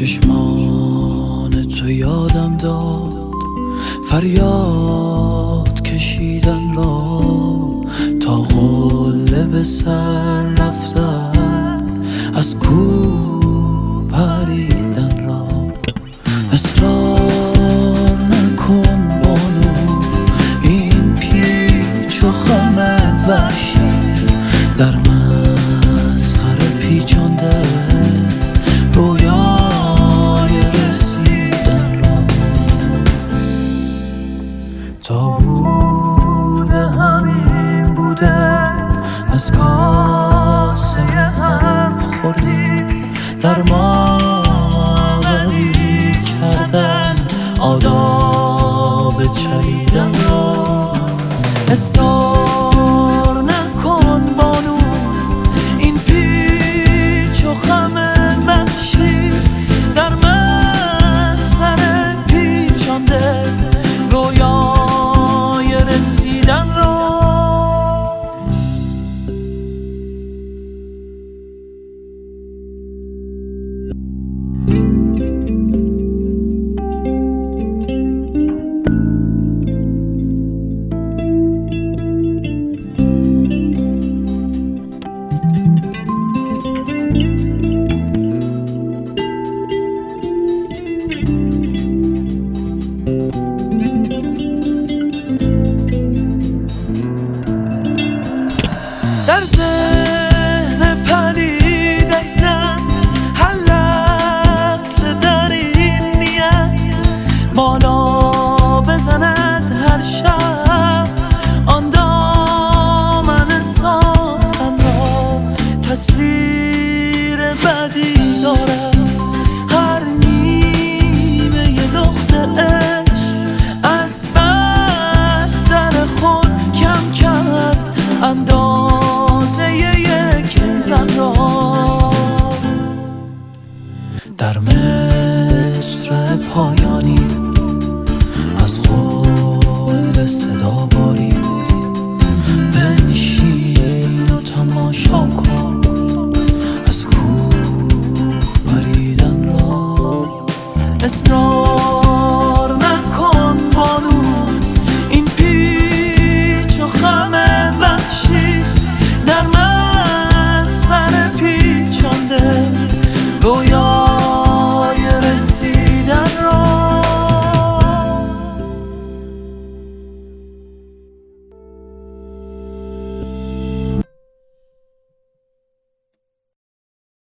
چشمان تو یادم داد فریاد کشیدن را، تا قله به سر رفتن از کوه پریدن را. اصرار نکن بانو این پیچ و خم وحشی، در مسخره پیچانده رویای رسیدن را. تا بوده همین بوده، از کاسه هم خوردی، در ما بری کردن آداب چریدن را. اصرار نکن بانو این پیچ و خم وحشی، در مسخره پیچانده رویای رسیدن را. در ذهن پلیده زن هر لحظه در این نیت، بالا بزند هر شب آن دامن ساتم را. تصویر